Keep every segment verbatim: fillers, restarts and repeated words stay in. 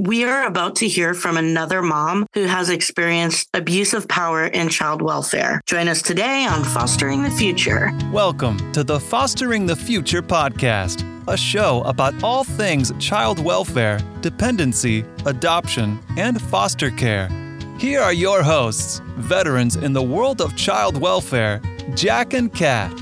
We are about to hear from another mom who has experienced abuse of power in child welfare. Join us today on Fostering the Future. Welcome to the Fostering the Future podcast, a show about all things child welfare, dependency, adoption, and foster care. Here are your hosts, veterans in the world of child welfare, Jack and Kat.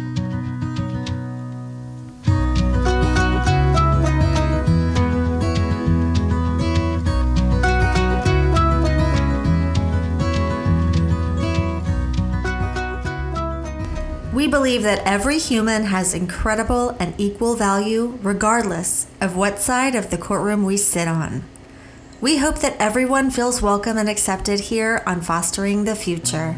We believe that every human has incredible and equal value regardless of what side of the courtroom we sit on. We hope that everyone feels welcome and accepted here on Fostering the Future.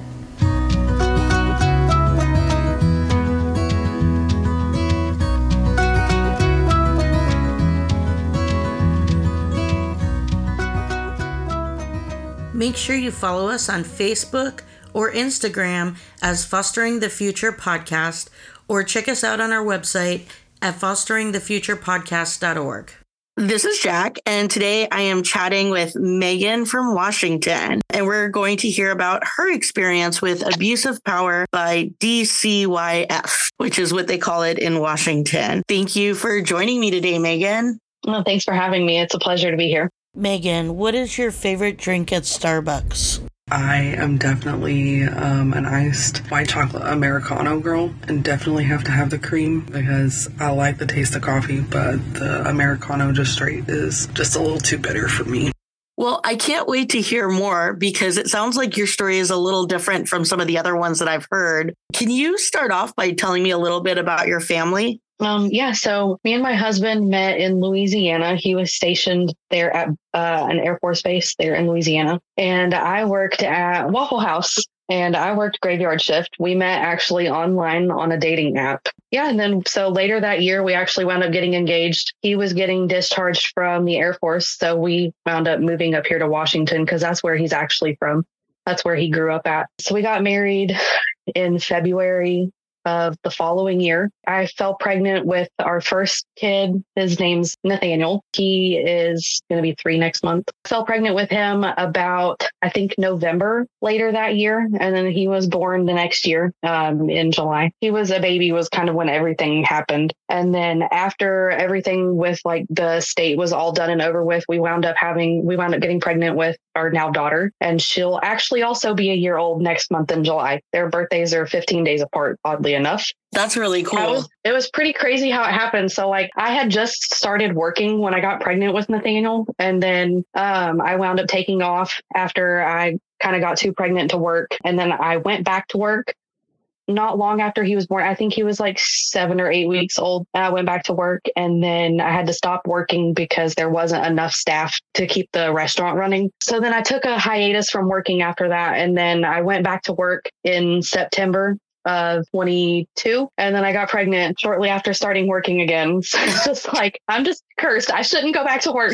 Make sure you follow us on Facebook or Instagram as Fostering the Future Podcast, or check us out on our website at fostering the future podcast dot org. This is Jack, and today I am chatting with Megan from Washington, and we're going to hear about her experience with abuse of power by D C Y F, which is what they call it in Washington. Thank you for joining me today, Megan. Well, thanks for having me. It's a pleasure to be here. Megan, what is your favorite drink at Starbucks? I am definitely um, an iced white chocolate Americano girl, and definitely have to have the cream because I like the taste of coffee, but the Americano just straight is just a little too bitter for me. Well, I can't wait to hear more because it sounds like your story is a little different from some of the other ones that I've heard. Can you start off by telling me a little bit about your family? Um, yeah, so me and my husband met in Louisiana. He was stationed there at uh, an Air Force base there in Louisiana. And I worked at Waffle House and I worked graveyard shift. We met actually online on a dating app. Yeah. And then so later that year, we actually wound up getting engaged. He was getting discharged from the Air Force. So we wound up moving up here to Washington because that's where he's actually from. That's where he grew up at. So we got married in February of the following year. I fell pregnant with our first kid. His name's Nathaniel. He is going to be three next month. I fell pregnant with him about, I think, November later that year. And then he was born the next year um, in July. He was a baby was kind of when everything happened. And then after everything with like the state was all done and over with, we wound up having, we wound up getting pregnant with our now daughter. And she'll actually also be a year old next month in July. Their birthdays are fifteen days apart, oddly enough. That's really cool. Was, it was pretty crazy how it happened. So like I had just started working when I got pregnant with Nathaniel. And then um, I wound up taking off after I kind of got too pregnant to work. And then I went back to work not long after he was born. I think he was like seven or eight weeks old. I went back to work and then I had to stop working because there wasn't enough staff to keep the restaurant running. So then I took a hiatus from working after that. And then I went back to work in September of twenty-two. And then I got pregnant shortly after starting working again. So it's just like, I'm just cursed. I shouldn't go back to work.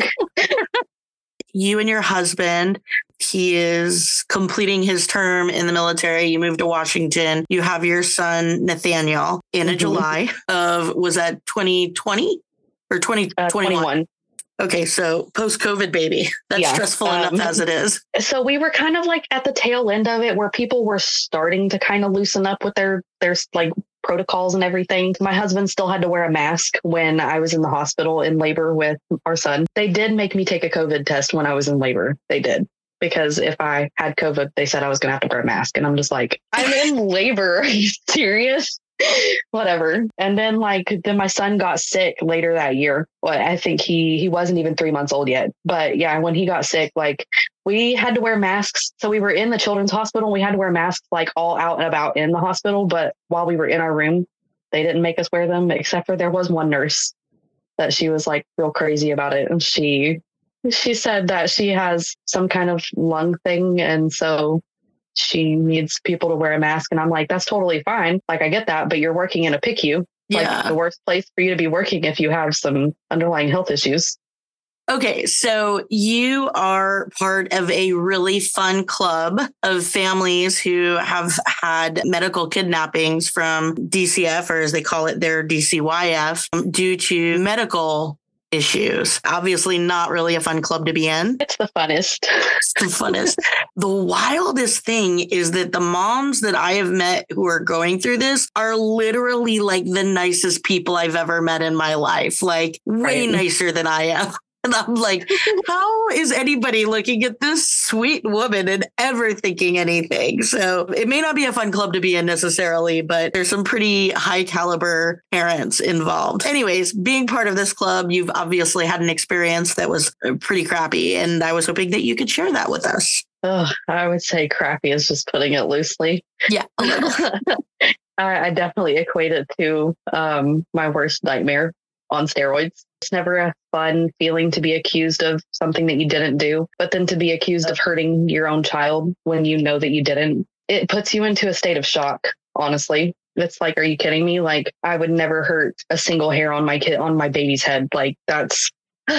You and your husband, he is completing his term in the military. You moved to Washington. You have your son, Nathaniel, in mm-hmm. July of, was that twenty twenty or twenty twenty-one? Uh, twenty-one. Okay, so post-COVID baby. That's yeah, stressful um, enough as it is. So we were kind of like at the tail end of it where people were starting to kind of loosen up with their, their like protocols and everything. My husband still had to wear a mask when I was in the hospital in labor with our son. They did make me take a COVID test when I was in labor. They did. Because if I had COVID, they said I was going to have to wear a mask. And I'm just like, I'm in labor. Are you serious? Whatever. And then like, then my son got sick later that year. Well, I think he, he wasn't even three months old yet. But yeah, when he got sick, like we had to wear masks. So we were in the children's hospital. We had to wear masks like all out and about in the hospital. But while we were in our room, they didn't make us wear them, except for there was one nurse that she was like real crazy about it. And she, she said that she has some kind of lung thing. And so she needs people to wear a mask. And I'm like, that's totally fine. Like, I get that, but you're working in a P I C U. Yeah. Like the worst place for you to be working if you have some underlying health issues. Okay, so you are part of a really fun club of families who have had medical kidnappings from D C F, or as they call it, their D C Y F, due to medical issues. Obviously not really a fun club to be in. It's the funnest. It's the funnest. The wildest thing is that the moms that I have met who are going through this are literally like the nicest people I've ever met in my life. Like way Right. nicer than I am. And I'm like, how is anybody looking at this sweet woman and ever thinking anything? So it may not be a fun club to be in necessarily, but there's some pretty high caliber parents involved. Anyways, being part of this club, you've obviously had an experience that was pretty crappy. And I was hoping that you could share that with us. Oh, I would say crappy is just putting it loosely. Yeah. A little. I, I definitely equate it to um, my worst nightmare on steroids. It's never a fun feeling to be accused of something that you didn't do, but then to be accused of hurting your own child when you know that you didn't, it puts you into a state of shock, honestly. It's like, are you kidding me? Like, I would never hurt a single hair on my kid, on my baby's head. Like, that's,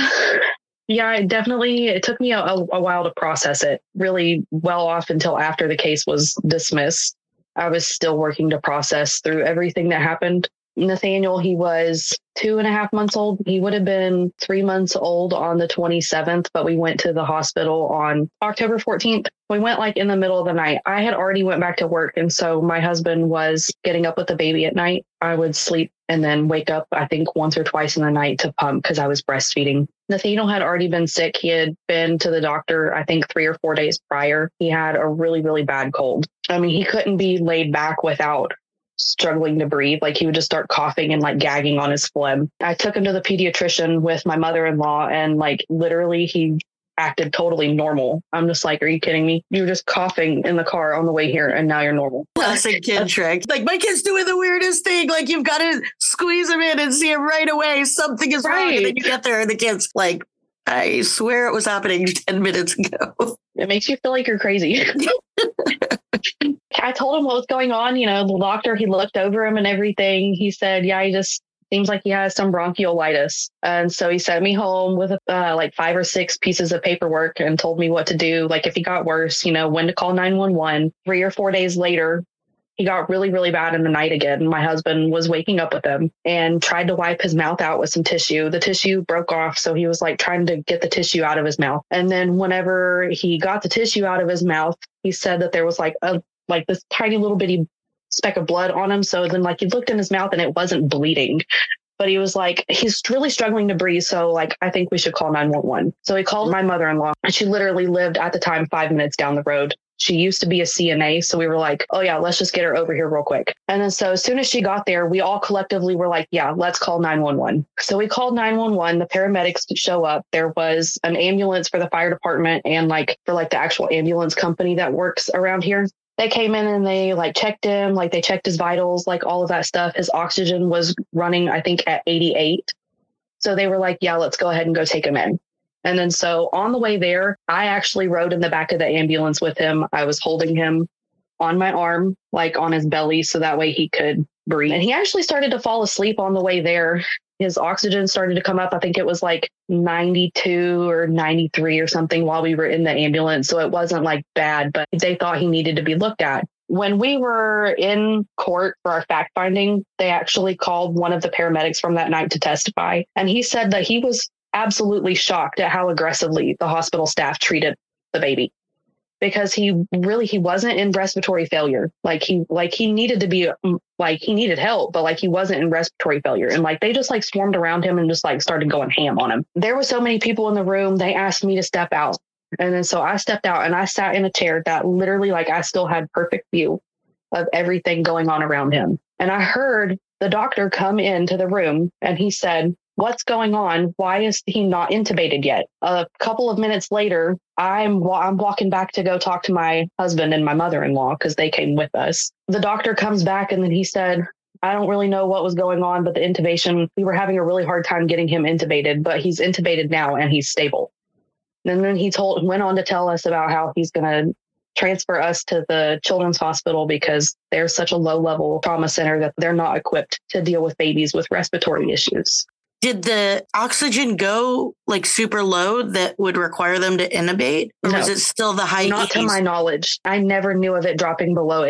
yeah, it definitely, it took me a, a while to process it, really well off until after the case was dismissed. I was still working to process through everything that happened. Nathaniel, he was two and a half months old. He would have been three months old on the twenty-seventh, but we went to the hospital on October fourteenth. We went like in the middle of the night. I had already went back to work. And so my husband was getting up with the baby at night. I would sleep and then wake up, I think once or twice in the night to pump because I was breastfeeding. Nathaniel had already been sick. He had been to the doctor, I think three or four days prior. He had a really, really bad cold. I mean, he couldn't be laid back without struggling to breathe. Like he would just start coughing and like gagging on his phlegm. I took him to the pediatrician with my mother-in-law and like literally he acted totally normal. I'm just like, are you kidding me? You were just coughing in the car on the way here and now you're normal. Classic kid trick. Like my kid's doing the weirdest thing. Like you've got to squeeze him in and see him right away. Something is wrong. And then you get there and the kid's like, I swear it was happening ten minutes ago. It makes you feel like you're crazy. I told him what was going on. You know, the doctor, he looked over him and everything. He said, yeah, he just seems like he has some bronchiolitis. And so he sent me home with uh, like five or six pieces of paperwork and told me what to do. Like if he got worse, you know, when to call nine one one. Three or four days later, he got really, really bad in the night again. My husband was waking up with him and tried to wipe his mouth out with some tissue. The tissue broke off. So he was like trying to get the tissue out of his mouth. And then whenever he got the tissue out of his mouth, he said that there was like a like this tiny little bitty speck of blood on him. So then like he looked in his mouth and it wasn't bleeding. But he was like, he's really struggling to breathe. So like, I think we should call nine one one. So he called my mother-in-law and she literally lived at the time five minutes down the road. She used to be a C N A. So we were like, oh yeah, let's just get her over here real quick. And then so as soon as she got there, we all collectively were like, yeah, let's call nine one one. So we called nine one one. The paramedics show up. There was an ambulance for the fire department and like for like the actual ambulance company that works around here. They came in and they like checked him, like they checked his vitals, like all of that stuff. His oxygen was running, I think, at eighty-eight. So they were like, yeah, let's go ahead and go take him in. And then so on the way there, I actually rode in the back of the ambulance with him. I was holding him on my arm, like on his belly, so that way he could breathe. And he actually started to fall asleep on the way there. His oxygen started to come up. I think it was like ninety-two or ninety-three or something while we were in the ambulance. So it wasn't like bad, but they thought he needed to be looked at. When we were in court for our fact finding, they actually called one of the paramedics from that night to testify. And he said that he was absolutely shocked at how aggressively the hospital staff treated the baby. Because he really, he wasn't in respiratory failure. Like he, like he needed to be, like he needed help, but like he wasn't in respiratory failure. And like, they just like swarmed around him and just like started going ham on him. There were so many people in the room. They asked me to step out. And then so I stepped out and I sat in a chair that literally like I still had perfect view of everything going on around him. And I heard the doctor come into the room and he said, what's going on? Why is he not intubated yet? A couple of minutes later, I'm I'm walking back to go talk to my husband and my mother-in-law because they came with us. The doctor comes back and then he said, I don't really know what was going on, but the intubation, we were having a really hard time getting him intubated, but he's intubated now and he's stable. And then he told went on to tell us about how he's going to transfer us to the children's hospital because they're such a low level trauma center that they're not equipped to deal with babies with respiratory issues. Did the oxygen go like super low that would require them to intubate? Or No. was it still the high Not to eighties? my knowledge. I never knew of it dropping below eighty.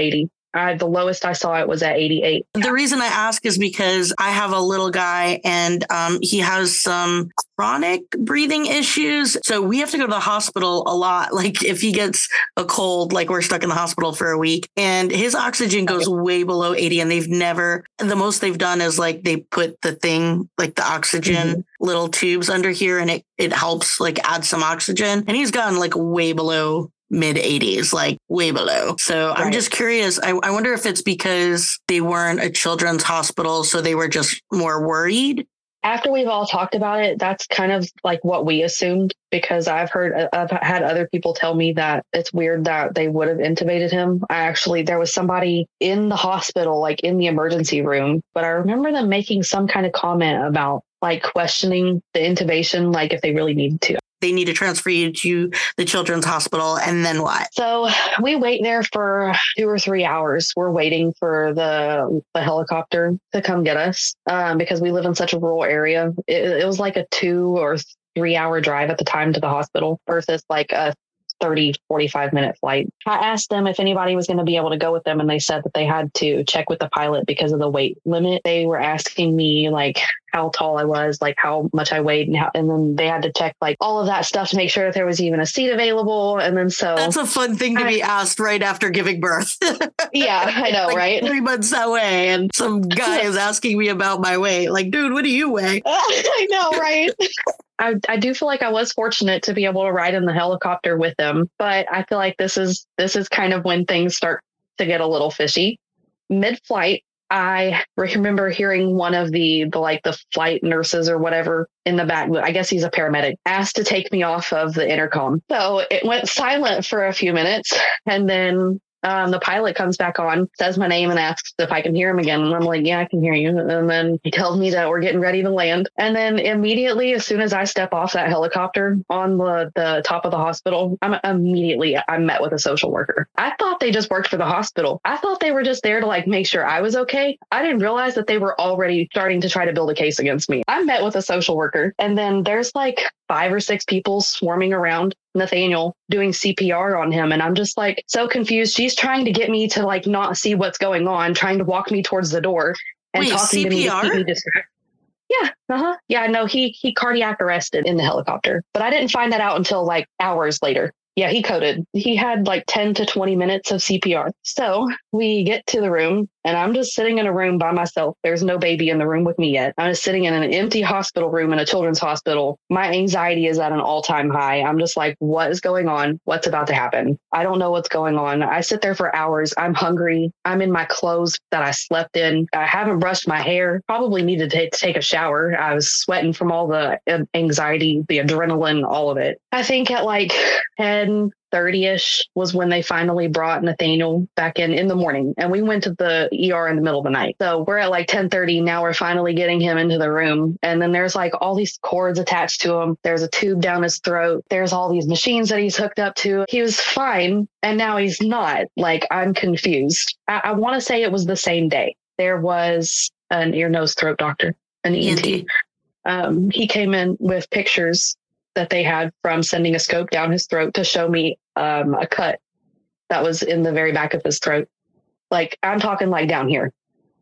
I, the lowest I saw it was at eighty-eight. The reason I ask is because I have a little guy and um, he has some chronic breathing issues. So we have to go to the hospital a lot. Like if he gets a cold, like we're stuck in the hospital for a week and his oxygen goes way below eighty and they've never, the most they've done is like they put the thing, like the oxygen mm-hmm. little tubes under here and it, it helps like add some oxygen. And he's gotten like way below mid eighties, like way below. So right. I'm just curious. I, I wonder if it's because they weren't a children's hospital, so they were just more worried. After we've all talked about it, that's kind of like what we assumed, because I've heard, I've had other people tell me that it's weird that they would have intubated him. I actually, there was somebody in the hospital, like in the emergency room, but I remember them making some kind of comment about like questioning the intubation, like if they really needed to. They need to transfer you to the children's hospital. And then what? So we wait there for two or three hours. We're waiting for the, the helicopter to come get us um, because we live in such a rural area. It, it was like a two or three hour drive at the time to the hospital versus like a thirty, forty-five minute flight. I asked them if anybody was going to be able to go with them. And they said that they had to check with the pilot because of the weight limit. They were asking me like how tall I was, like how much I weighed. And, how, and then they had to check like all of that stuff to make sure that there was even a seat available. And then so that's a fun thing to I, be asked right after giving birth. Yeah, I know, like right? Three months away. And some guy is asking me about my weight. Like, dude, what do you weigh? I know, right? I, I do feel like I was fortunate to be able to ride in the helicopter with them, but I feel like this is this is kind of when things start to get a little fishy. Mid-flight, I remember hearing one of the, the like the flight nurses or whatever in the back, I guess he's a paramedic, asked to take me off of the intercom. So it went silent for a few minutes, and then Um, the pilot comes back on, says my name and asks if I can hear him again. And I'm like, yeah, I can hear you. And then he tells me that we're getting ready to land. And then immediately, as soon as I step off that helicopter on the, the top of the hospital, I'm immediately, I'm met with a social worker. I thought they just worked for the hospital. I thought they were just there to like make sure I was okay. I didn't realize that they were already starting to try to build a case against me. I'm met with a social worker. And then there's like five or six people swarming around Nathaniel doing C P R on him. And I'm just like so confused. She's trying to get me to like not see what's going on, trying to walk me towards the door and Wait, talking C P R? to me to keep me distracted. Yeah. Uh-huh. Yeah, no, he he cardiac arrested in the helicopter, but I didn't find that out until like hours later. Yeah, he coded. He had like ten to twenty minutes of C P R. So we get to the room and I'm just sitting in a room by myself. There's no baby in the room with me yet. I'm just sitting in an empty hospital room in a children's hospital. My anxiety is at an all-time high. I'm just like, what is going on? What's about to happen? I don't know what's going on. I sit there for hours. I'm hungry. I'm in my clothes that I slept in. I haven't brushed my hair. Probably needed to take a shower. I was sweating from all the anxiety, the adrenaline, all of it. I think at like ten thirty-ish was when they finally brought Nathaniel back in in the morning. And we went to the E R in the middle of the night. So we're at like ten thirty. Now we're finally getting him into the room. And then there's like all these cords attached to him. There's a tube down his throat. There's all these machines that he's hooked up to. He was fine. And now he's not. Like, I'm confused. I, I want to say it was the same day. There was an ear, nose, throat doctor, an E N T. Um, he came in with pictures that they had from sending a scope down his throat to show me um, a cut that was in the very back of his throat. Like, I'm talking like down here.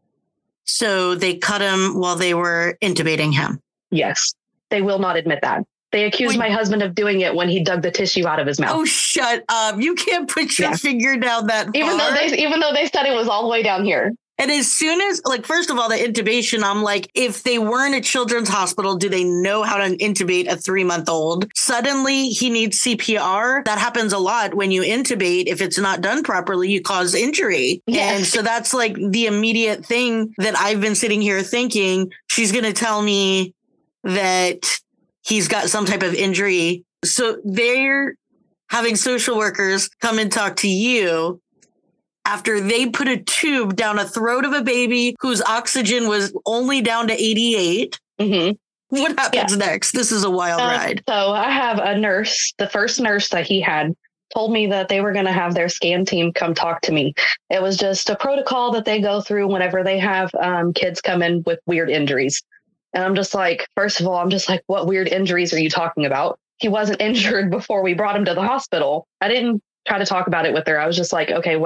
So they cut him while they were intubating him. Yes. They will not admit that. They accused Wait. my husband of doing it when he dug the tissue out of his mouth. Oh, shut up. You can't put your yeah. finger down that far. Even though they, even though they said it was all the way down here. And as soon as, like, first of all, the intubation, I'm like, if they weren't a children's hospital, do they know how to intubate a three-month-old? Suddenly, he needs C P R. That happens a lot when you intubate. If it's not done properly, you cause injury. Yes. And so that's like the immediate thing that I've been sitting here thinking, she's going to tell me that he's got some type of injury. So they're having social workers come and talk to you after they put a tube down a throat of a baby whose oxygen was only down to eighty-eight. Mm-hmm. What happens yeah. next? This is a wild uh, ride. So I have a nurse, the first nurse that he had, told me that they were going to have their scan team come talk to me. It was just a protocol that they go through whenever they have um, kids come in with weird injuries. And I'm just like, first of all, I'm just like, what weird injuries are you talking about? He wasn't injured before we brought him to the hospital. I didn't try to talk about it with her. I was just like, okay, whatever.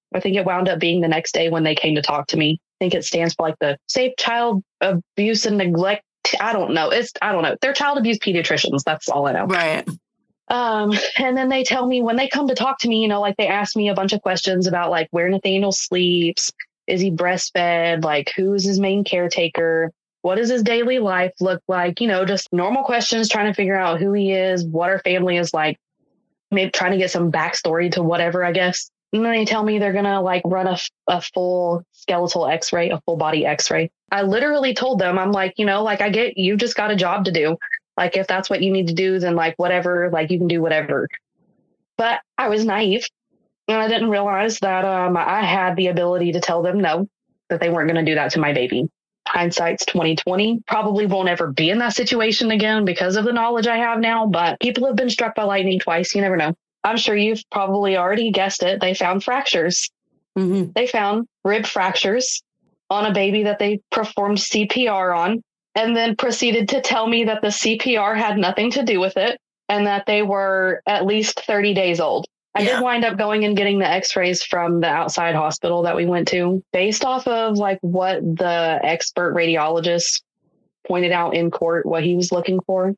I think it wound up being the next day when they came to talk to me. I think it stands for like the Safe Child Abuse and Neglect. I don't know. It's, I don't know. They're child abuse pediatricians. That's all I know. Right. Um, and then they tell me when they come to talk to me, you know, like they ask me a bunch of questions about like where Nathaniel sleeps. Is he breastfed? Like, who's his main caretaker? What does his daily life look like? You know, just normal questions, trying to figure out who he is, what our family is like, maybe trying to get some backstory to whatever, I guess. And then they tell me they're going to like run a, a full skeletal x-ray, a full body x-ray. I literally told them, I'm like, you know, like I get, you just got a job to do. Like, if that's what you need to do, then like whatever, like you can do whatever. But I was naive. And I didn't realize that um, I had the ability to tell them no, that they weren't going to do that to my baby. Hindsight's twenty twenty. Probably won't ever be in that situation again because of the knowledge I have now. But people have been struck by lightning twice. You never know. I'm sure you've probably already guessed it. They found fractures. Mm-hmm. They found rib fractures on a baby that they performed C P R on, and then proceeded to tell me that the C P R had nothing to do with it and that they were at least thirty days old. I yeah. did wind up going and getting the x-rays from the outside hospital that we went to based off of like what the expert radiologist pointed out in court, what he was looking for.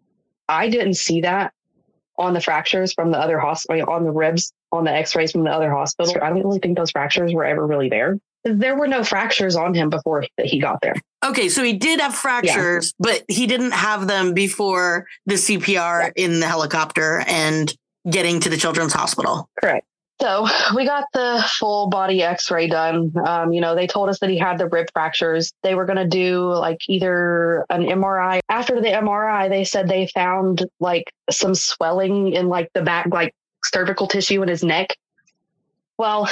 I didn't see that on the fractures from the other hospital, on the ribs, on the x-rays from the other hospital. I don't really think those fractures were ever really there. There were no fractures on him before he got there. Okay, so he did have fractures, yeah. but he didn't have them before the C P R yeah. in the helicopter and getting to the children's hospital. Correct. So we got the full body x-ray done. Um, you know, they told us that he had the rib fractures. They were going to do like either an M R I. After the M R I, they said they found like some swelling in like the back, like cervical tissue in his neck. Well,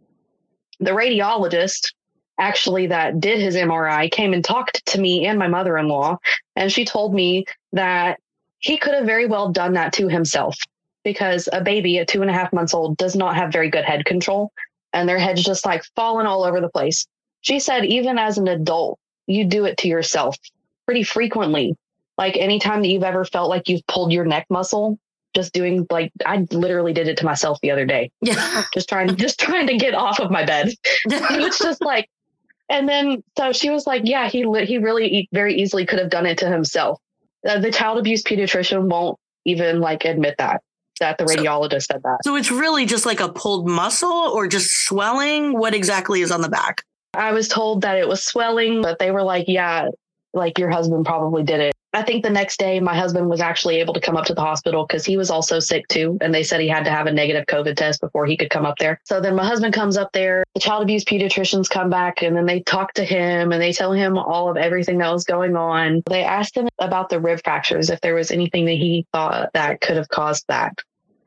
the radiologist actually that did his M R I came and talked to me and my mother-in-law. And she told me that he could have very well done that to himself, because a baby at two and a half months old does not have very good head control, and their head's just like falling all over the place. She said, even as an adult, you do it to yourself pretty frequently. Like anytime that you've ever felt like you've pulled your neck muscle, just doing like, I literally did it to myself the other day. Yeah. Just trying, just trying to get off of my bed. It's just like, and then, so she was like, yeah, he, he really very easily could have done it to himself. Uh, the child abuse pediatrician won't even like admit that. that the radiologist so, said that. So it's really just like a pulled muscle or just swelling? What exactly is on the back? I was told that it was swelling, but they were like, yeah, like your husband probably did it. I think the next day my husband was actually able to come up to the hospital because he was also sick too. And they said he had to have a negative COVID test before he could come up there. So then my husband comes up there, the child abuse pediatricians come back, and then they talk to him and they tell him all of everything that was going on. They asked him about the rib fractures, if there was anything that he thought that could have caused that.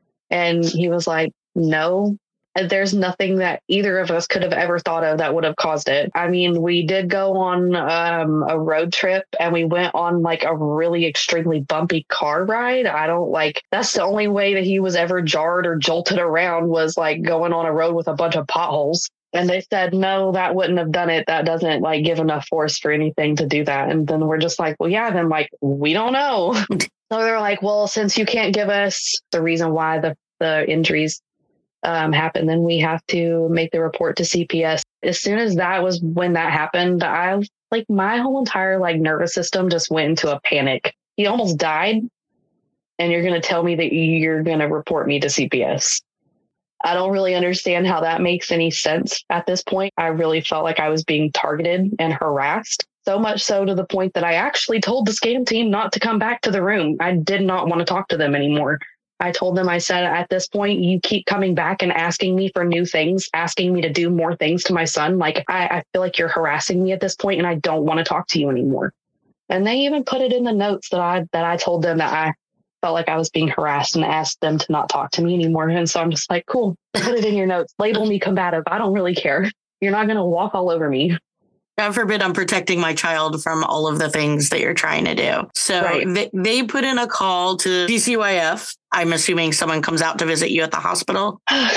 And he was like, no, there's nothing that either of us could have ever thought of that would have caused it. I mean, we did go on um, a road trip and we went on like a really extremely bumpy car ride. I don't like, that's the only way that he was ever jarred or jolted around, was like going on a road with a bunch of potholes. And they said, no, that wouldn't have done it. That doesn't like give enough force for anything to do that. And then we're just like, well, yeah, then like, we don't know. So they're like, well, since you can't give us the reason why the, the injuries um, happened, then we have to make the report to C P S. As soon as that was when that happened, I like my whole entire like nervous system just went into a panic. He almost died. And you're going to tell me that you're going to report me to C P S. I don't really understand how that makes any sense at this point. I really felt like I was being targeted and harassed. So much so to the point that I actually told the SCAN team not to come back to the room. I did not want to talk to them anymore. I told them, I said, at this point, you keep coming back and asking me for new things, asking me to do more things to my son. Like, I, I feel like you're harassing me at this point and I don't want to talk to you anymore. And they even put it in the notes that I, that I told them that I felt like I was being harassed and asked them to not talk to me anymore. And so I'm just like, cool, put it in your notes, label me combative. I don't really care. You're not going to walk all over me. God forbid I'm protecting my child from all of the things that you're trying to do. So right. they, they put in a call to D C Y F. I'm assuming someone comes out to visit you at the hospital.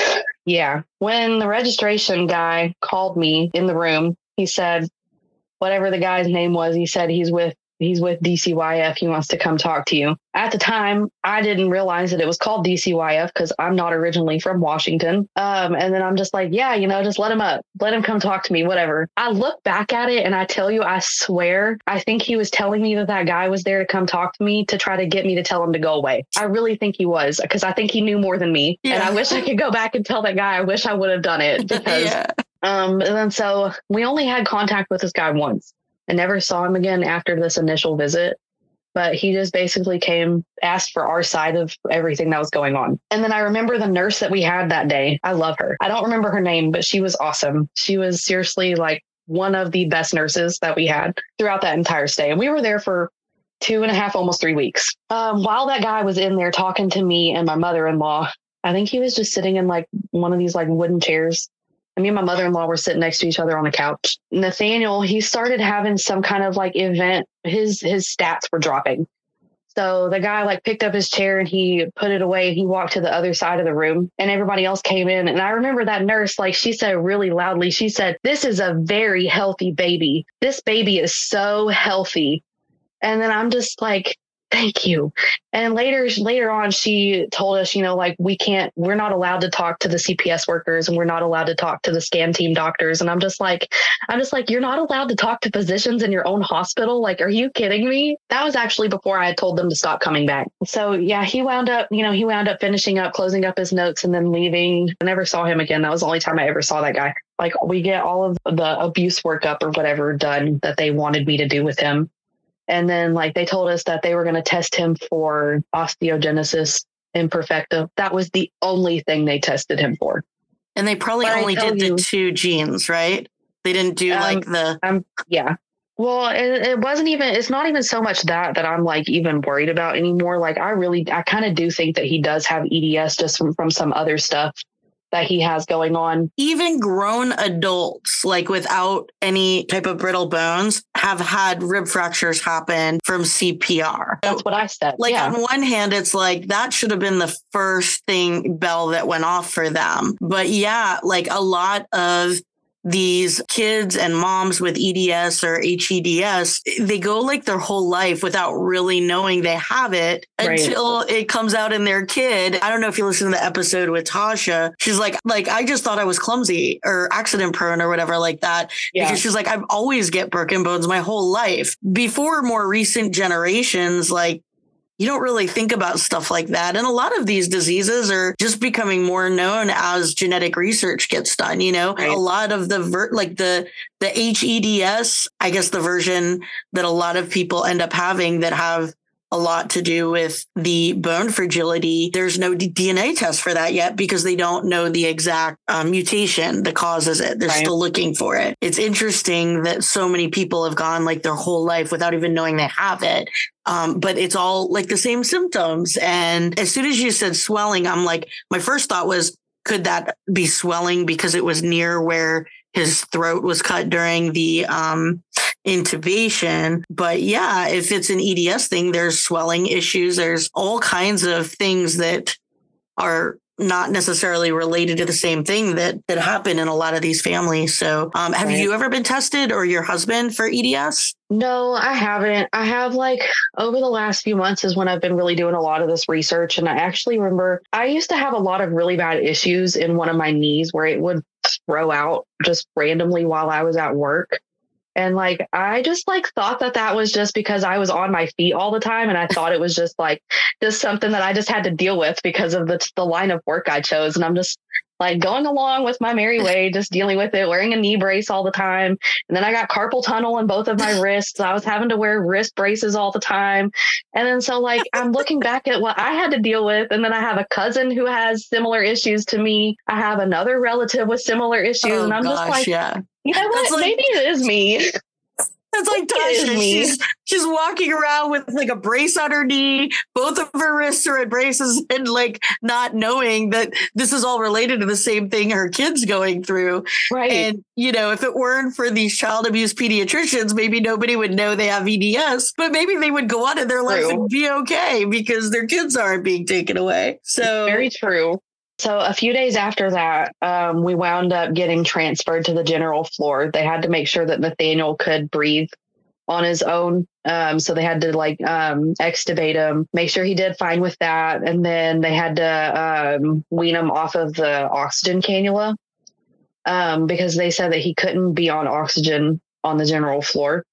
Yeah. When the registration guy called me in the room, he said, whatever the guy's name was, he said he's with he's with D C Y F. He wants to come talk to you. At the time, I didn't realize that it was called D C Y F because I'm not originally from Washington. Um, and then I'm just like, yeah, you know, just let him up. Let him come talk to me, whatever. I look back at it and I tell you, I swear, I think he was telling me that that guy was there to come talk to me to try to get me to tell him to go away. I really think he was, because I think he knew more than me. Yeah. And I wish I could go back and tell that guy, I wish I would have done it. Because, yeah. um, and then so we only had contact with this guy once. I never saw him again after this initial visit. But he just basically came, asked for our side of everything that was going on. And then I remember the nurse that we had that day. I love her. I don't remember her name, but she was awesome. She was seriously like one of the best nurses that we had throughout that entire stay. And we were there for two and a half, almost three weeks. Um, while that guy was in there talking to me and my mother-in-law, I think he was just sitting in like one of these like wooden chairs. And me and my mother-in-law were sitting next to each other on the couch. Nathaniel, he started having some kind of like event. His his stats were dropping. So the guy like picked up his chair and he put it away. He walked to the other side of the room and everybody else came in. And I remember that nurse, like she said really loudly, she said, "This is a very healthy baby. This baby is so healthy." And then I'm just like, thank you. And later, later on, she told us, you know, like we can't, we're not allowed to talk to the C P S workers and we're not allowed to talk to the scan team doctors. And I'm just like, I'm just like, you're not allowed to talk to physicians in your own hospital. Like, are you kidding me? That was actually before I had told them to stop coming back. So yeah, he wound up, you know, he wound up finishing up, closing up his notes and then leaving. I never saw him again. That was the only time I ever saw that guy. Like we get all of the abuse workup or whatever done that they wanted me to do with him. And then like they told us that they were going to test him for osteogenesis imperfecta. That was the only thing they tested him for. And they probably but only did you, the two genes, right? They didn't do um, like the... Um, yeah. Well, it, it wasn't even, it's not even so much that, that I'm like even worried about anymore. Like I really, I kind of do think that he does have E D S just from, from some other stuff that he has going on. Even grown adults, like without any type of brittle bones, have had rib fractures happen from C P R. That's what I said. Like yeah. on one hand, it's like that should have been the first thing bell that went off for them. But yeah, like a lot of these kids and moms with E D S or H E D S, they go like their whole life without really knowing they have it right. until it comes out in their kid. I don't know if you listen to the episode with Tasha. She's like, like, I just thought I was clumsy or accident prone or whatever like that. Yeah. Because she's like, I've always get broken bones my whole life. Before more recent generations, like, you don't really think about stuff like that. And a lot of these diseases are just becoming more known as genetic research gets done. You know, right. a lot of the ver- like the the H E D S, I guess the version that a lot of people end up having that have a lot to do with the bone fragility. There's no D N A test for that yet because they don't know the exact uh, mutation that causes it. They're right. still looking for it. It's interesting that so many people have gone like their whole life without even knowing they have it. Um, but it's all like the same symptoms. And as soon as you said swelling, I'm like, my first thought was, could that be swelling because it was near where his throat was cut during the um, intubation? But yeah, if it's an E D S thing, there's swelling issues. There's all kinds of things that are not necessarily related to the same thing that that happen in a lot of these families. So um, have right. you ever been tested or your husband for E D S? No, I haven't. I have like over the last few months is when I've been really doing a lot of this research. And I actually remember I used to have a lot of really bad issues in one of my knees where it would throw out just randomly while I was at work. And like, I just like thought that that was just because I was on my feet all the time. And I thought it was just like, just something that I just had to deal with because of the, the line of work I chose. And I'm just like going along with my merry way, just dealing with it, wearing a knee brace all the time. And then I got carpal tunnel in both of my wrists. I was having to wear wrist braces all the time. And then so like, I'm looking back at what I had to deal with. And then I have a cousin who has similar issues to me. I have another relative with similar issues. Oh, and I'm gosh, just like, yeah. you know what? Like, maybe it is me. That's like Tasha. She's she's walking around with like a brace on her knee. Both of her wrists are in braces and like not knowing that this is all related to the same thing her kid's going through. Right. And, you know, if it weren't for these child abuse pediatricians, maybe nobody would know they have E D S, but maybe they would go on in their life and be okay because their kids aren't being taken away. So very true. So a few days after that, um, we wound up getting transferred to the general floor. They had to make sure that Nathaniel could breathe on his own. Um, so they had to like um, extubate him, make sure he did fine with that. And then they had to um, wean him off of the oxygen cannula um, because they said that he couldn't be on oxygen on the general floor.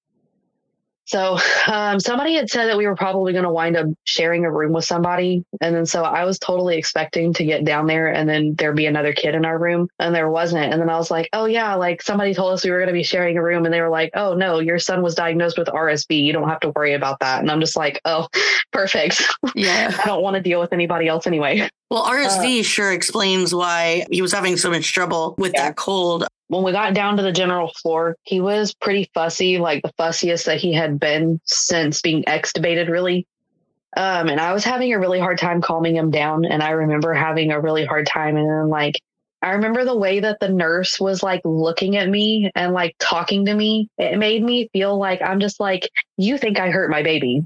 So um, somebody had said that we were probably going to wind up sharing a room with somebody. And then so I was totally expecting to get down there and then there'd be another kid in our room, and there wasn't. And then I was like, oh yeah, like somebody told us we were going to be sharing a room, and they were like, oh no, your son was diagnosed with R S V. You don't have to worry about that. And I'm just like, oh, perfect. Yeah. I don't want to deal with anybody else anyway. Well, R S V Uh, sure explains why he was having so much trouble with Yeah. that cold. When we got down to the general floor, he was pretty fussy, like the fussiest that he had been since being extubated, really. Um, and I was having a really hard time calming him down. And I remember having a really hard time. And then, like, I remember the way that the nurse was like looking at me and like talking to me. It made me feel like I'm just like, you think I hurt my baby.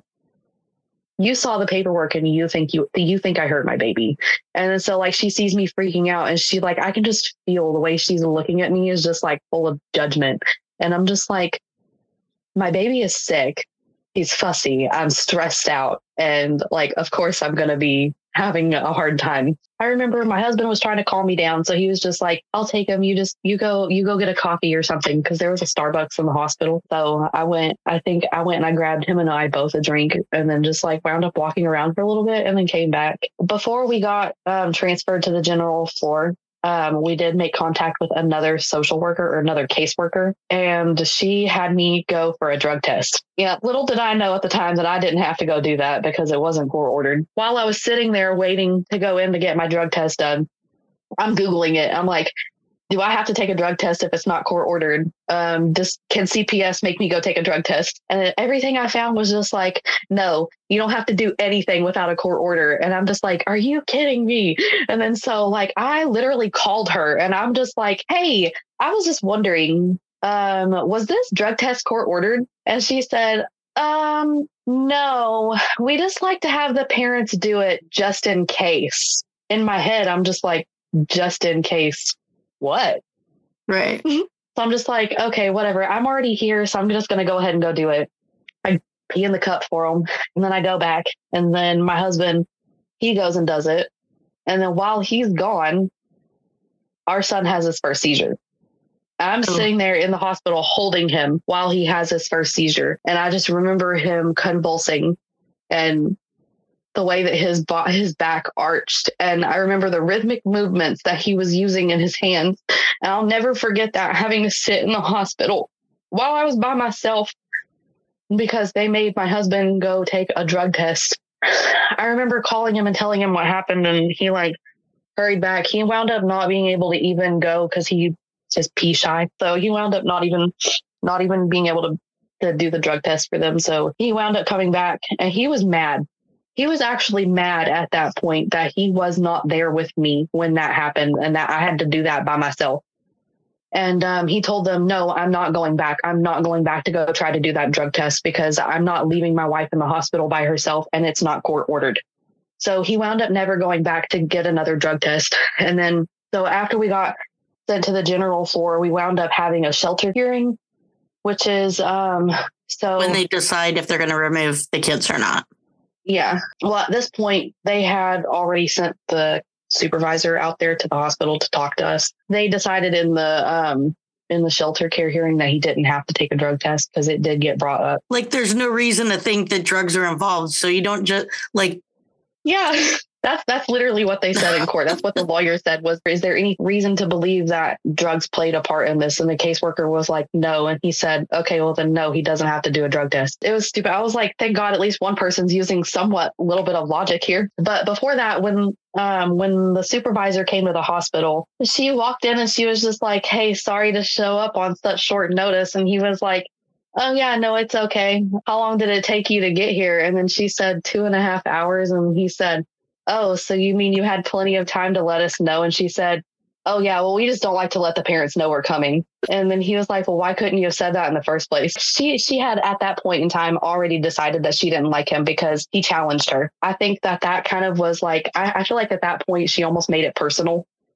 You saw the paperwork and you think you you think I hurt my baby. And then so like she sees me freaking out and she like, I can just feel the way she's looking at me is just like full of judgment. And I'm just like, my baby is sick. He's fussy. I'm stressed out. And like, of course I'm going to be having a hard time. I remember my husband was trying to calm me down. So he was just like, I'll take him. You just, you go, you go get a coffee or something. Cause there was a Starbucks in the hospital. So I went, I think I went and I grabbed him and I both a drink and then just like wound up walking around for a little bit and then came back. Before we got um, transferred to the general floor, um, we did make contact with another social worker or another caseworker, and she had me go for a drug test. Yeah, little did I know at the time that I didn't have to go do that because it wasn't court ordered. While I was sitting there waiting to go in to get my drug test done, I'm Googling it. I'm like, do I have to take a drug test if it's not court ordered? Um, does, can C P S make me go take a drug test? And everything I found was just like, no, you don't have to do anything without a court order. And I'm just like, are you kidding me? And then so like, I literally called her and I'm just like, hey, I was just wondering, um, was this drug test court ordered? And she said, um, no, we just like to have the parents do it just in case. In my head, I'm just like, just in case. What? Right. So I'm just like, okay, whatever. I'm already here, so I'm just going to go ahead and go do it. I pee in the cup for him, and then I go back, and then my husband, he goes and does it. And then while he's gone, our son has his first seizure. I'm Oh. sitting there in the hospital holding him while he has his first seizure. And I just remember him convulsing and the way that his bo- his back arched. And I remember the rhythmic movements that he was using in his hands. And I'll never forget that, having to sit in the hospital while I was by myself because they made my husband go take a drug test. I remember calling him and telling him what happened, and he like hurried back. He wound up not being able to even go because he just pee shy. So he wound up not even not even being able to, to do the drug test for them. So he wound up coming back, and he was mad. He was actually mad at that point that he was not there with me when that happened and that I had to do that by myself. And um, he told them, no, I'm not going back. I'm not going back to go try to do that drug test because I'm not leaving my wife in the hospital by herself and it's not court ordered. So he wound up never going back to get another drug test. And then so after we got sent to the general floor, we wound up having a shelter hearing, which is um, so When they decide if they're going to remove the kids or not. Yeah. Well, at this point, they had already sent the supervisor out there to the hospital to talk to us. They decided in the um, in the shelter care hearing that he didn't have to take a drug test because it did get brought up. Like, there's no reason to think that drugs are involved. So you don't just like, Yeah, that's that's literally what they said in court. That's what the lawyer said was, is there any reason to believe that drugs played a part in this? And the caseworker was like, no. And he said, okay, well then no, he doesn't have to do a drug test. It was stupid. I was like, thank God at least one person's using somewhat little bit of logic here. But before that, when um, when the supervisor came to the hospital, she walked in and she was just like, hey, sorry to show up on such short notice. And he was like, oh, yeah, no, it's okay. How long did it take you to get here? And then she said two and a half hours. And he said, oh, so you mean you had plenty of time to let us know? And she said, oh, yeah, well, we just don't like to let the parents know we're coming. And then he was like, well, why couldn't you have said that in the first place? She she had at that point in time already decided that she didn't like him because he challenged her. I think that that kind of was like, I, I feel like at that point she almost made it personal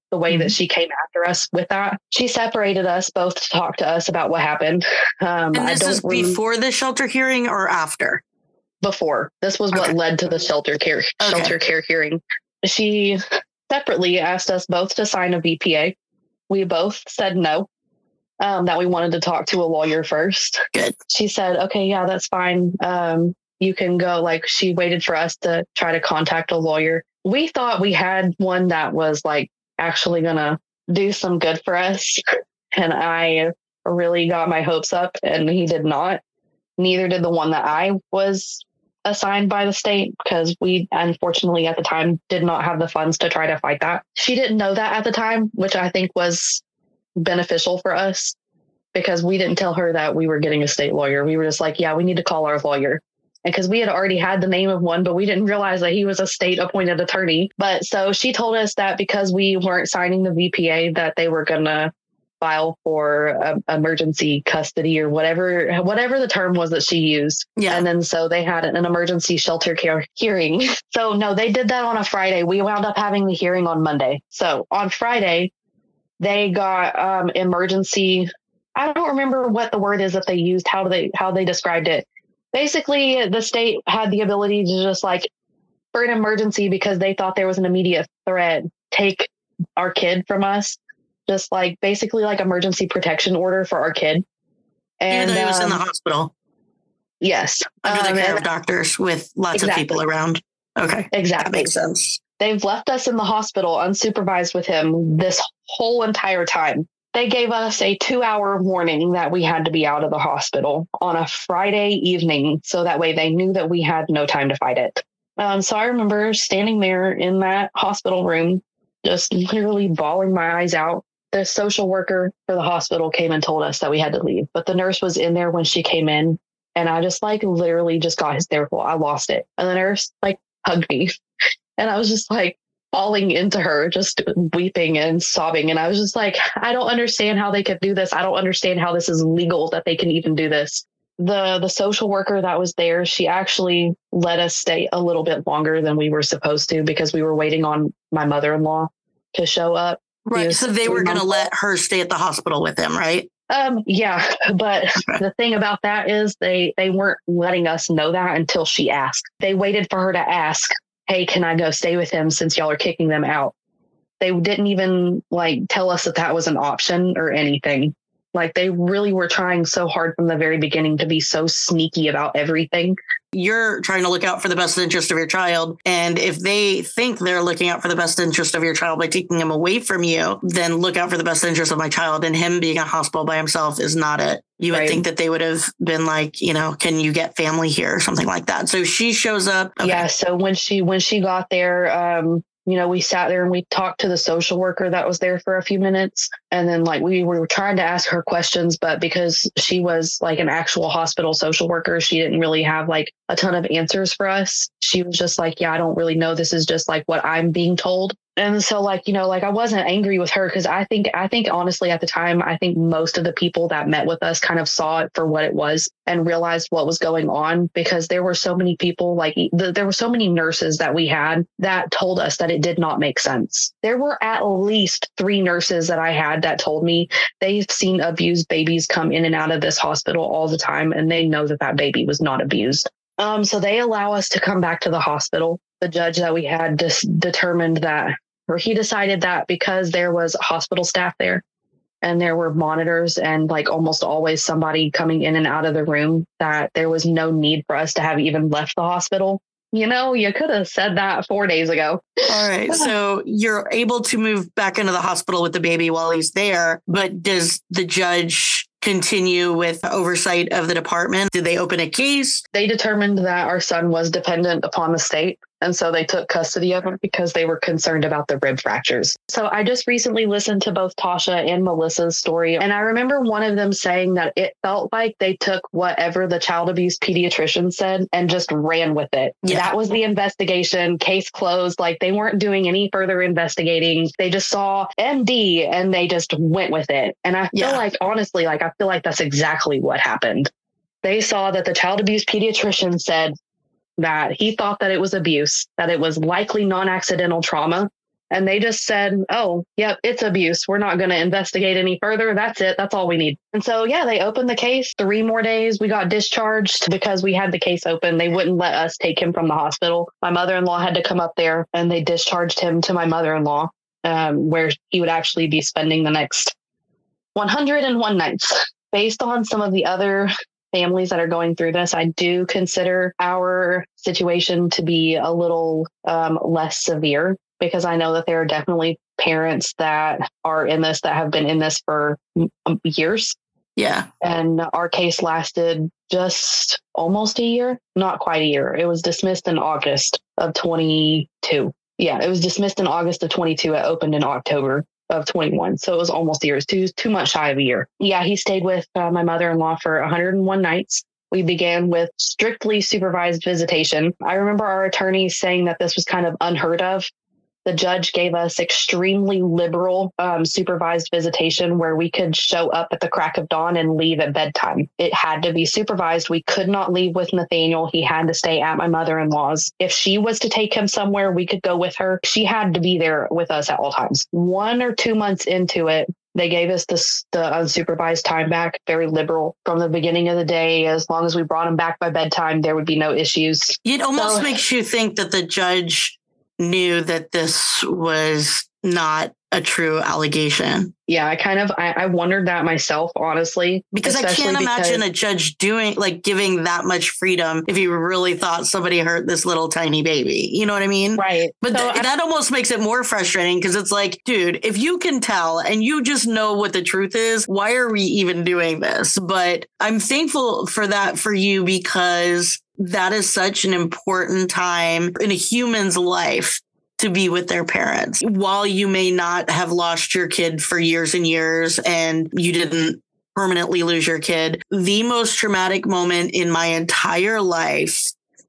the way Mm-hmm. that she came after us with that. She separated us both to talk to us about what happened. Um, And this I don't is remember- before the shelter hearing or after? Before. This was what Okay. led to the shelter care Okay. shelter care hearing. She separately asked us both to sign a V P A. We both said no, um, that we wanted to talk to a lawyer first. Good. She said, okay, yeah, that's fine. Um, you can go. Like, she waited for us to try to contact a lawyer. We thought we had one that was like actually gonna do some good for us. And I really got my hopes up, and he did not. Neither did the one that I was assigned by the state, because we unfortunately at the time did not have the funds to try to fight that. She didn't know that at the time, which I think was beneficial for us, because we didn't tell her that we were getting a state lawyer. We were just like, yeah, we need to call our lawyer. And because we had already had the name of one, but we didn't realize that he was a state appointed attorney. But so she told us that because we weren't signing the V P A, that they were going to file for um, emergency custody or whatever, whatever the term was that she used. Yeah. And then so they had an emergency shelter care hearing. So no, they did that on a Friday. We wound up having the hearing on Monday. So on Friday, they got um, emergency. I don't remember what the word is that they used, how do they, how they described it. Basically, the state had the ability to just like, for an emergency, because they thought there was an immediate threat, take our kid from us. Just like basically like emergency protection order for our kid. And Even though he was in the um, hospital yes. under Um, the care and- of doctors with lots Exactly. of people around. Okay. That Exactly. makes sense. They've left us in the hospital unsupervised with him this whole entire time. They gave us a two hour warning that we had to be out of the hospital on a Friday evening. So that way they knew that we had no time to fight it. Um, so I remember standing there in that hospital room, just literally bawling my eyes out. The social worker for the hospital came and told us that we had to leave, but the nurse was in there when she came in. And I just like literally just got hysterical. I lost it. And the nurse like hugged me. And I was just like falling into her, just weeping and sobbing. And I was just like, I don't understand how they could do this. I don't understand how this is legal that they can even do this. The the social worker that was there, she actually let us stay a little bit longer than we were supposed to, because we were waiting on my mother-in-law to show up. Right. Yes, So they were three going to months let her stay at the hospital with him, right? Um, yeah, but Okay. the thing about that is they, they weren't letting us know that until she asked. They waited for her to ask, hey, can I go stay with him since y'all are kicking them out? They didn't even like tell us that that was an option or anything. Like they really were trying so hard from the very beginning to be so sneaky about everything. You're trying to look out for the best interest of your child. And if they think they're looking out for the best interest of your child by taking him away from you, then look out for the best interest of my child. And him being in a hospital by himself is not it. You would Right. think that they would have been like, you know, can you get family here or something like that. So she shows up. Okay. Yeah. So when she when she got there, um, you know, we sat there and we talked to the social worker that was there for a few minutes. And then like we were trying to ask her questions, but because she was like an actual hospital social worker, she didn't really have like a ton of answers for us. She was just like, yeah, I don't really know. This is just like what I'm being told. And so like, you know, like I wasn't angry with her because I think, I think honestly at the time, I think most of the people that met with us kind of saw it for what it was and realized what was going on, because there were so many people, like th- there were so many nurses that we had that told us that it did not make sense. There were at least three nurses that I had that told me they've seen abused babies come in and out of this hospital all the time, and they know that that baby was not abused. Um, so they allow us to come back to the hospital. The judge that we had dis- determined that, or he decided that because there was hospital staff there and there were monitors and like almost always somebody coming in and out of the room, that there was no need for us to have even left the hospital. You know, you could have said that four days ago. All right. So you're able to move back into the hospital with the baby while he's there. But does the judge continue with oversight of the department? Did they open a case? They determined that our son was dependent upon the state. And so they took custody of him because they were concerned about the rib fractures. So I just recently listened to both Tasha and Melissa's story. And I remember one of them saying that it felt like they took whatever the child abuse pediatrician said and just ran with it. Yeah. That was the investigation, case closed. Like they weren't doing any further investigating. They just saw M D and they just went with it. And I feel Yeah. like, honestly, like I feel like that's exactly what happened. They saw that the child abuse pediatrician said that he thought that it was abuse, that it was likely non-accidental trauma, And they just said, oh, yep, it's abuse. We're not going to investigate any further. That's it. That's all we need. And so, yeah, they opened the case. Three more days we got discharged because we had the case open. They wouldn't let us take him from the hospital. My mother-in-law had to come up there and they discharged him to my mother-in-law, um, where he would actually be spending the next one hundred one nights. Based on some of the other families that are going through this, I do consider our situation to be a little um, less severe, because I know that there are definitely parents that are in this that have been in this for years. Yeah. And our case lasted just almost a year, not quite a year. It was dismissed in August of twenty-two. Yeah, it was dismissed in August of twenty-two. It opened in October of twenty-one. So it was almost a year. It was too, too much shy of a year. Yeah, he stayed with uh, my mother-in-law for one hundred one nights. We began with strictly supervised visitation. I remember our attorneys saying that this was kind of unheard of. The judge gave us extremely liberal um, supervised visitation where we could show up at the crack of dawn and leave at bedtime. It had to be supervised. We could not leave with Nathaniel. He had to stay at my mother-in-law's. If she was to take him somewhere, we could go with her. She had to be there with us at all times. One or two months into it, they gave us this, the unsupervised time back, very liberal from the beginning of the day. As long as we brought him back by bedtime, there would be no issues. It almost So- makes you think that the judge knew that this was not a true allegation. Yeah, I kind of, I, I wondered that myself, honestly. Because I especially can't imagine because- a judge doing, like, giving that much freedom if you really thought somebody hurt this little tiny baby. You know what I mean? Right. But So th- I- that almost makes it more frustrating because it's like, dude, if you can tell and you just know what the truth is, why are we even doing this? But I'm thankful for that for you, because that is such an important time in a human's life to be with their parents. While you may not have lost your kid for years and years and you didn't permanently lose your kid, the most traumatic moment in my entire life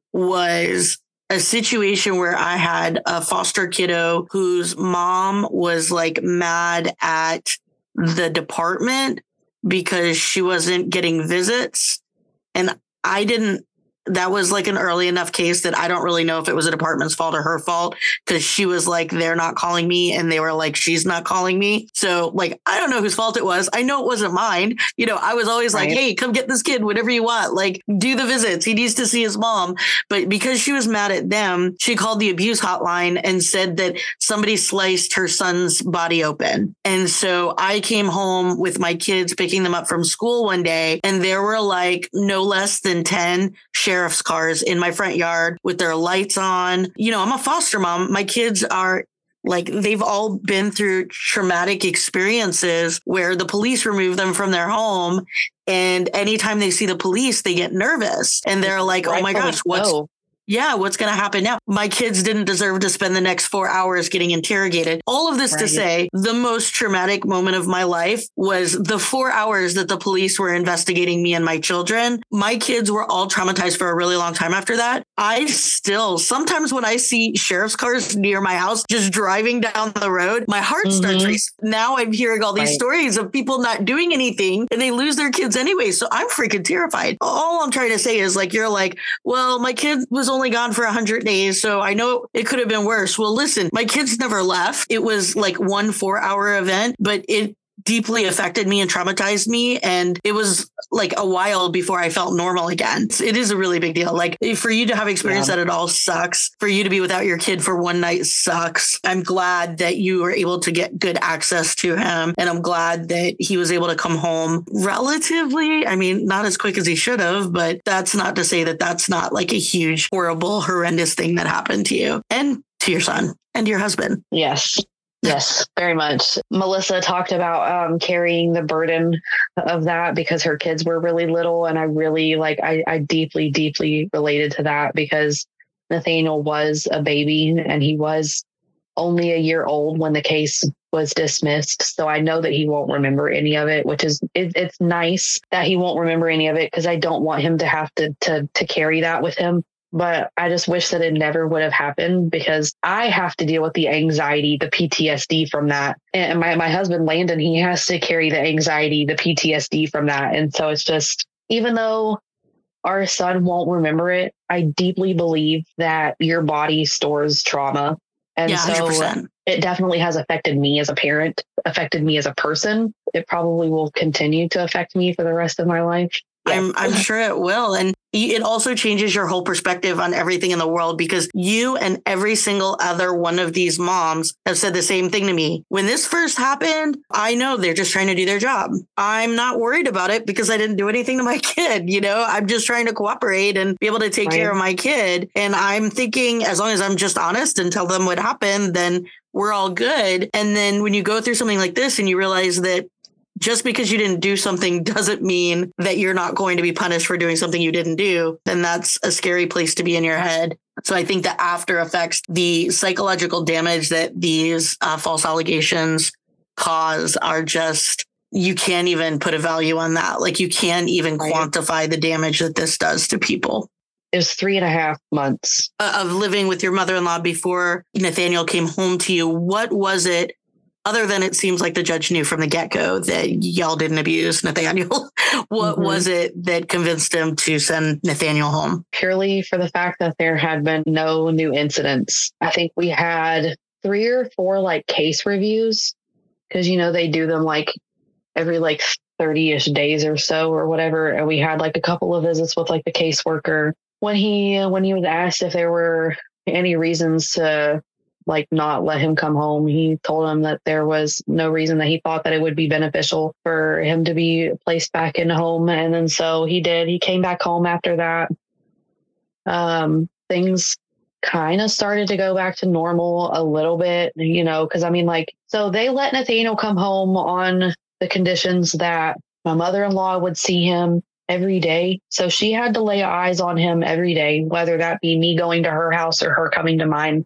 was a situation where I had a foster kiddo whose mom was like mad at the department because she wasn't getting visits. And I didn't, that was like an early enough case that I don't really know if it was a department's fault or her fault, because she was like, they're not calling me. And they were like, she's not calling me. So like, I don't know whose fault it was. I know it wasn't mine. You know, I was always like, Right. hey, come get this kid, whatever you want, like do the visits. He needs to see his mom. But because she was mad at them, she called the abuse hotline and said that somebody sliced her son's body open. And so I came home with my kids, picking them up from school one day, and there were like no less than ten sheriff's cars in my front yard with their lights on. You know, I'm a foster mom. My kids are like, they've all been through traumatic experiences where the police remove them from their home. And anytime they see the police, they get nervous and they're like, oh my Rightfully gosh, what's, so. yeah, what's going to happen now? My kids didn't deserve to spend the next four hours getting interrogated. All of this to Right. say, the most traumatic moment of my life was the four hours that the police were investigating me and my children. My kids were all traumatized for a really long time after that. I still, sometimes when I see sheriff's cars near my house, just driving down the road, my heart Mhm. starts racing. Now I'm hearing all these Right. stories of people not doing anything and they lose their kids anyway. So I'm freaking terrified. All I'm trying to say is like, you're like, well, my kid was only gone for one hundred days, so I know it could have been worse. Well, listen, my kids never left. It was like one four hour event, but it deeply affected me and traumatized me. And it was like a while before I felt normal again. It is a really big deal. Like for you to have experience Yeah. that, it all sucks. For you to be without your kid for one night sucks. I'm glad that you were able to get good access to him. And I'm glad that he was able to come home relatively. I mean, not as quick as he should have, but that's not to say that that's not like a huge, horrible, horrendous thing that happened to you and to your son and your husband. Yes. Yes, very much. Melissa talked about um, carrying the burden of that because her kids were really little. And I really like, I, I deeply, deeply related to that because Nathaniel was a baby and he was only a year old when the case was dismissed. So I know that he won't remember any of it, which is, it, it's nice that he won't remember any of it because I don't want him to have to, to, to carry that with him. But I just wish that it never would have happened because I have to deal with the anxiety, the P T S D from that. And my, my husband, Landon, he has to carry the anxiety, the P T S D from that. And so it's just, even though our son won't remember it, I deeply believe that your body stores trauma. And Yeah, so one hundred percent. it definitely has affected me as a parent, affected me as a person. It probably will continue to affect me for the rest of my life. Yeah. I'm, I'm sure it will. And it also changes your whole perspective on everything in the world, because you and every single other one of these moms have said the same thing to me. When this first happened, I know they're just trying to do their job. I'm not worried about it because I didn't do anything to my kid. You know, I'm just trying to cooperate and be able to take right. care of my kid. And I'm thinking, as long as I'm just honest and tell them what happened, then we're all good. And then when you go through something like this and you realize that just because you didn't do something doesn't mean that you're not going to be punished for doing something you didn't do, then that's a scary place to be in your head. So I think the after effects, the psychological damage that these uh, false allegations cause are just, you can't even put a value on that. Like you can't even right. quantify the damage that this does to people. It was three and a half months uh, of living with your mother-in-law before Nathaniel came home to you. What was it? Other than it seems like the judge knew from the get-go that y'all didn't abuse Nathaniel. What mm-hmm. was it that convinced him to send Nathaniel home? Purely for the fact that there had been no new incidents. I think we had three or four like case reviews because, you know, they do them like every like thirty-ish days or so or whatever. And we had like a couple of visits with like the caseworker. When he, when he was asked if there were any reasons to like not let him come home, he told him that there was no reason, that he thought that it would be beneficial for him to be placed back in home. And then so he did. He came back home after that. Um, things kind of started to go back to normal a little bit, you know, because I mean, like, so they let Nathaniel come home on the conditions that my mother-in-law would see him every day. So she had to lay eyes on him every day, whether that be me going to her house or her coming to mine.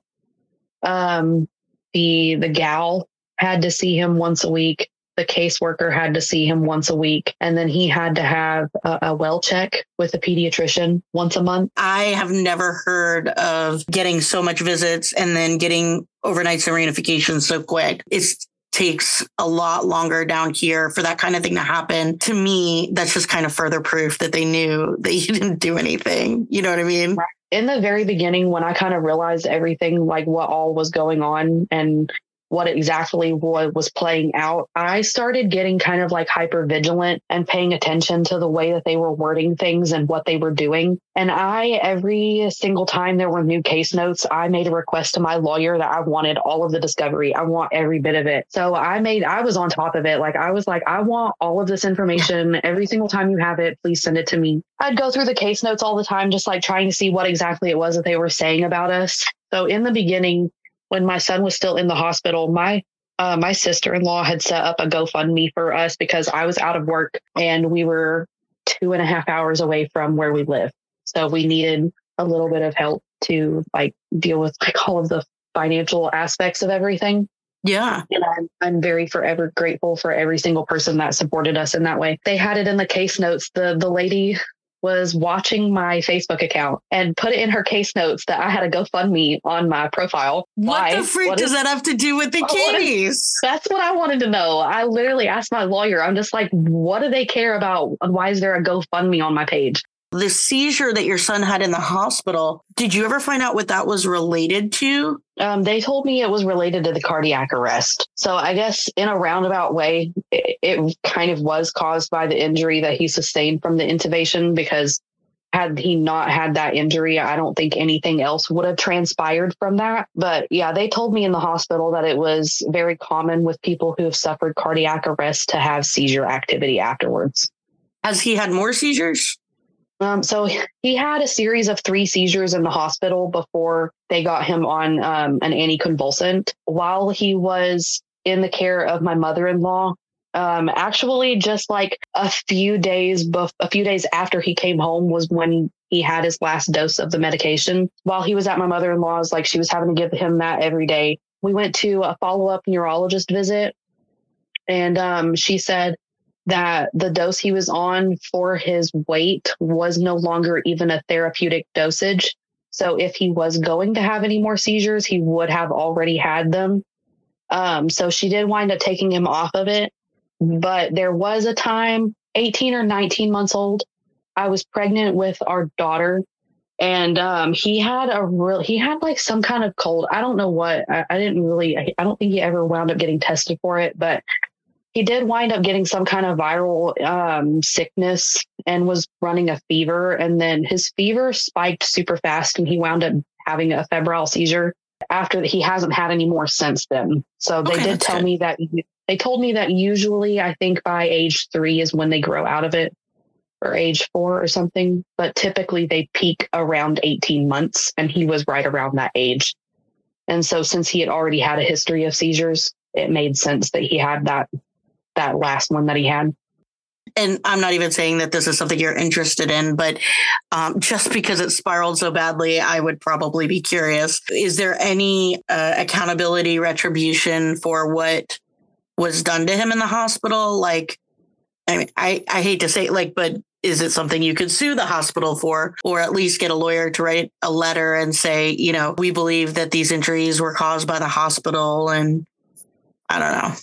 Um, the, the gal had to see him once a week. The caseworker had to see him once a week. And then he had to have a, a well check with a pediatrician once a month. I have never heard of getting so much visits and then getting overnights and reunification so quick. It takes a lot longer down here for that kind of thing to happen. To me, that's just kind of further proof that they knew that you didn't do anything. You know what I mean? Right. In the very beginning, when I kind of realized everything, like what all was going on and what exactly was, was playing out, I started getting kind of like hyper vigilant and paying attention to the way that they were wording things and what they were doing. And I, every single time there were new case notes, I made a request to my lawyer that I wanted all of the discovery. I want every bit of it. So I made, I was on top of it. Like I was like, I want all of this information. Every single time you have it, please send it to me. I'd go through the case notes all the time, just like trying to see what exactly it was that they were saying about us. So in the beginning, when my son was still in the hospital, my uh, my sister-in-law had set up a GoFundMe for us because I was out of work and we were two and a half hours away from where we live. So we needed a little bit of help to like deal with like all of the financial aspects of everything. Yeah. And I'm, I'm very forever grateful for every single person that supported us in that way. They had it in the case notes. The the lady was watching my Facebook account and put it in her case notes that I had a GoFundMe on my profile. What Why? the freak what does is, that have to do with the case? Is, that's what I wanted to know. I literally asked my lawyer. I'm just like, what do they care about? Why is there a GoFundMe on my page? The seizure that your son had in the hospital, did you ever find out what that was related to? Um, they told me it was related to the cardiac arrest. So I guess in a roundabout way, it, it kind of was caused by the injury that he sustained from the intubation, because had he not had that injury, I don't think anything else would have transpired from that. But yeah, they told me in the hospital that it was very common with people who have suffered cardiac arrest to have seizure activity afterwards. Has he had more seizures? Um, so he had a series of three seizures in the hospital before they got him on um, an anticonvulsant. While he was in the care of my mother-in-law, um, actually just like a few days, bef- a few days after he came home was when he had his last dose of the medication. While he was at my mother-in-law's, like she was having to give him that every day. We went to a follow-up neurologist visit, and um, she said that the dose he was on for his weight was no longer even a therapeutic dosage. So if he was going to have any more seizures, he would have already had them. Um, so she did wind up taking him off of it. But there was a time, eighteen or nineteen months old, I was pregnant with our daughter. And um, he had a real, he had like some kind of cold. I don't know what, I, I didn't really, I, I don't think he ever wound up getting tested for it, but he did wind up getting some kind of viral um, sickness and was running a fever. And then his fever spiked super fast and he wound up having a febrile seizure. After that, he hasn't had any more since then. So they Okay, did tell good. me that, they told me that usually I think by age three is when they grow out of it. Or age four or something, but typically they peak around eighteen months, and he was right around that age. And so since he had already had a history of seizures, it made sense that he had that, that last one that he had. And I'm not even saying that this is something you're interested in, but um, just because it spiraled so badly, I would probably be curious. Is there any uh, accountability, retribution for what was done to him in the hospital? Like, I mean, I, I hate to say it, like, but is it something you could sue the hospital for, or at least get a lawyer to write a letter and say, you know, we believe that these injuries were caused by the hospital? And I don't know.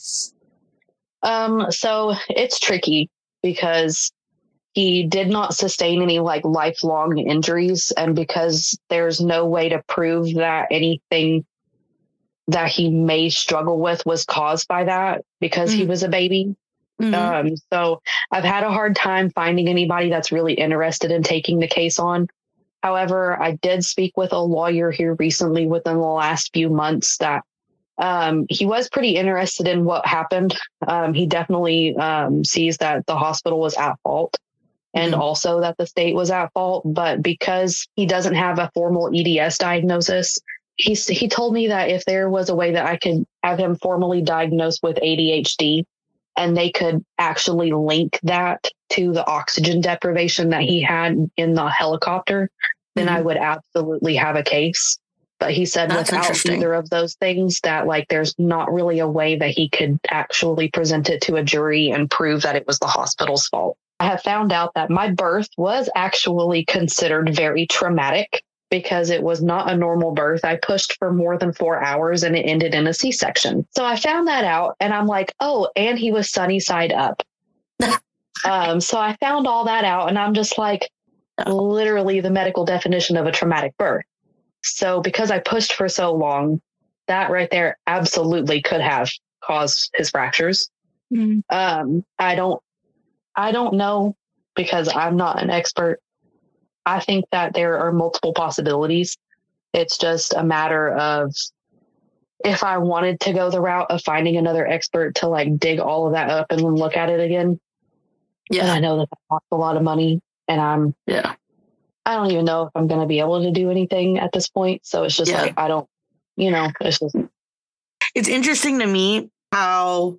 Um, so it's tricky because he did not sustain any like lifelong injuries. And because there's no way to prove that anything that he may struggle with was caused by that because mm. he was a baby. Mm-hmm. Um, so I've had a hard time finding anybody that's really interested in taking the case on. However, I did speak with a lawyer here recently within the last few months that um, he was pretty interested in what happened. Um, he definitely um, sees that the hospital was at fault and mm-hmm. also that the state was at fault. But because he doesn't have a formal E D S diagnosis, he, he told me that if there was a way that I could have him formally diagnosed with A D H D, and they could actually link that to the oxygen deprivation that he had in the helicopter, then mm-hmm. I would absolutely have a case. But he said That's without either of those things, that like there's not really a way that he could actually present it to a jury and prove that it was the hospital's fault. I have found out that my birth was actually considered very traumatic because it was not a normal birth. I pushed for more than four hours and it ended in a C-section. So I found that out and I'm like, oh, and he was sunny side up. um, so I found all that out and I'm just like, literally the medical definition of a traumatic birth. So because I pushed for so long, that right there absolutely could have caused his fractures. Mm-hmm. Um, I don't, I don't know because I'm not an expert. I think that there are multiple possibilities. It's just a matter of if I wanted to go the route of finding another expert to like dig all of that up and look at it again. Yeah. And I know that that costs a lot of money and I'm, yeah, I don't even know if I'm going to be able to do anything at this point. So it's just yeah. like, I don't, you know, it's just. It's interesting to me how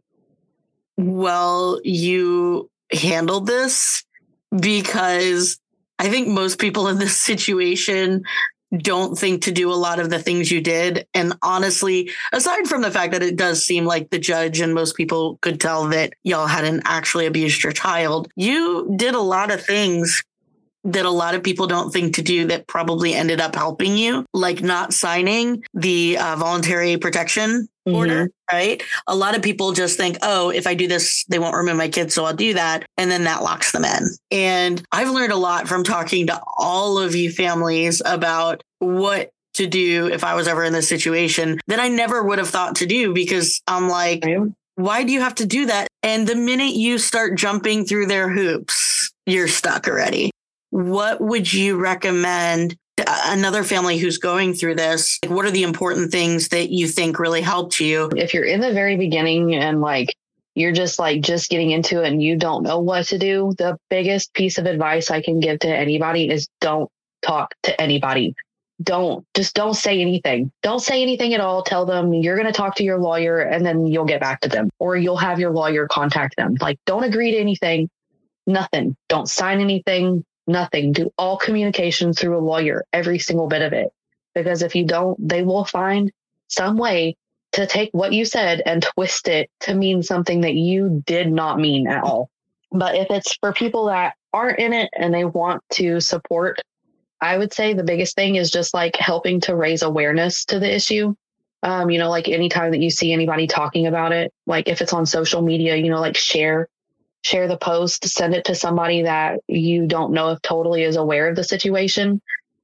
well you handled this because I think most people in this situation don't think to do a lot of the things you did. And honestly, aside from the fact that it does seem like the judge and most people could tell that y'all hadn't actually abused your child, you did a lot of things that a lot of people don't think to do that probably ended up helping you, like not signing the uh, voluntary protection mm-hmm. order, right? A lot of people just think, oh, if I do this, they won't remove my kids, so I'll do that. And then that locks them in. And I've learned a lot from talking to all of you families about what to do if I was ever in this situation that I never would have thought to do because I'm like, why do you have to do that? And the minute you start jumping through their hoops, you're stuck already. What would you recommend to another family who's going through this? Like, what are the important things that you think really helped you? If you're in the very beginning and like you're just like just getting into it and you don't know what to do, the biggest piece of advice I can give to anybody is don't talk to anybody. Don't just don't say anything. Don't say anything at all. Tell them you're going to talk to your lawyer and then you'll get back to them or you'll have your lawyer contact them. Like, don't agree to anything. Nothing. Don't sign anything. Nothing. Do all communication through a lawyer, every single bit of it. Because if you don't, they will find some way to take what you said and twist it to mean something that you did not mean at all. But if it's for people that aren't in it and they want to support, I would say the biggest thing is just like helping to raise awareness to the issue. Um, you know, like anytime that you see anybody talking about it, like if it's on social media, you know, like share Share the post, send it to somebody that you don't know if totally is aware of the situation.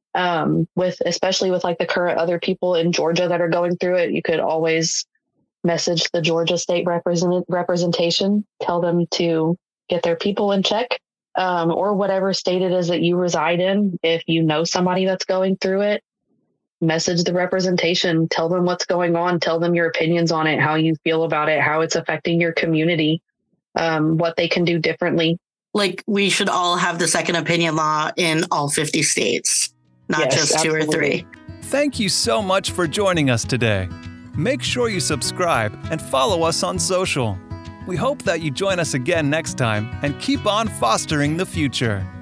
Um, with especially with like the current other people in Georgia that are going through it, you could always message the Georgia State represent, representation, tell them to get their people in check, um, or whatever state it is that you reside in. If you know somebody that's going through it, message the representation, tell them what's going on, tell them your opinions on it, how you feel about it, how it's affecting your community, um, what they can do differently. Like, we should all have the second opinion law in all fifty states, not Yes, just two absolutely. or three. Thank you so much for joining us today. Make sure you subscribe and follow us on social. We hope that you join us again next time and keep on fostering the future.